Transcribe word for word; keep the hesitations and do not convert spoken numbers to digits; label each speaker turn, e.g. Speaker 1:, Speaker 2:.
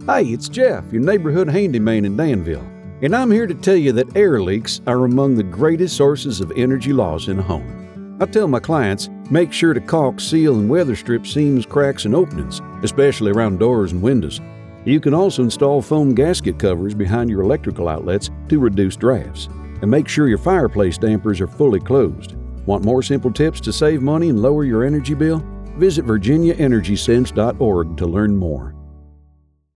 Speaker 1: Hi, it's Jeff, your neighborhood handyman in Danville, and I'm here to tell you that air leaks are among the greatest sources of energy loss in a home. I tell my clients, make sure to caulk, seal, and weather strip seams, cracks, and openings, especially around doors and windows. You can also install foam gasket covers behind your electrical outlets to reduce drafts. And make sure your fireplace dampers are fully closed. Want more simple tips to save money and lower your energy bill? Visit virginia energy sense dot org to learn more.